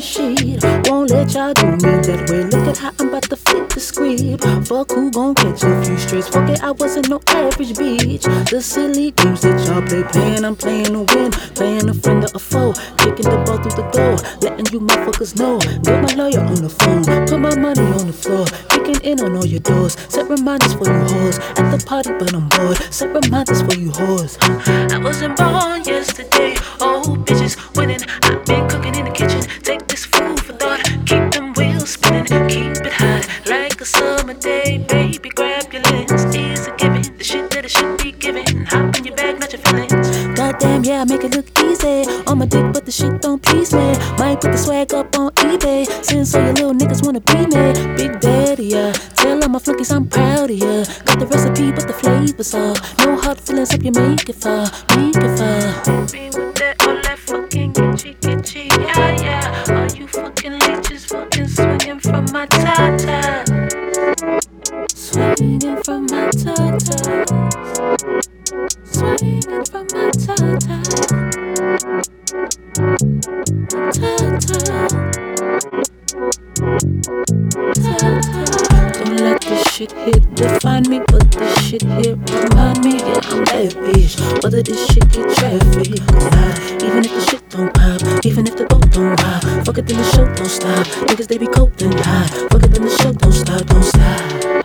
sheet. Won't let y'all do me that way. Look at how I'm about to flip the script. Fuck who gon' catch a few straights. Fuck it, I wasn't no average bitch. The silly games that y'all playing, I'm playing to win. Playing a friend or a foe. Kicking the ball through the goal. Letting you motherfuckers know. Get my lawyer on the phone. Put my money on the floor. Kicking in on all your doors. Set reminders for you hoes. At the party but I'm bored. Set reminders for you hoes. I wasn't born yesterday. Oh, bitches winning. I've been cooking in the kitchen. Take this food for thought. Keep them wheels spinning. Keep it hot like a summer day. Baby, grab your lens. Is it giving the shit that it should be giving? Hop in your bag, not your feelings. Goddamn, yeah, I make it look easy. On my dick, but the shit don't please me. Might put the swag up on eBay. Since all your little niggas wanna be me. Big daddy, yeah. Tell all my flunkies I'm proud of ya. Got the recipe, but the flavor's all. No hard feelings, hope you make it far. Make it far. Me with that, all that fucking kitschy, yeah, yeah. All you fucking leeches fucking swinging from my ta-ta. Swinging from my ta-ta. Swinging from my ta-ta. Ta-ta. Don't let this shit here define me, but this shit here remind me that I'm that bitch. Whether this shit get traffic or not, even if the shit don't pop, even if the boat don't ride, fuck it then the show don't stop. Niggas they be cold and high, fuck it then the show don't stop, don't stop.